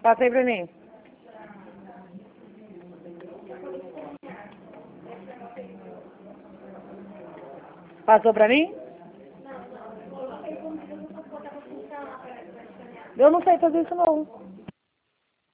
Passa aí pra mim. Passou pra mim? Eu não sei fazer isso não.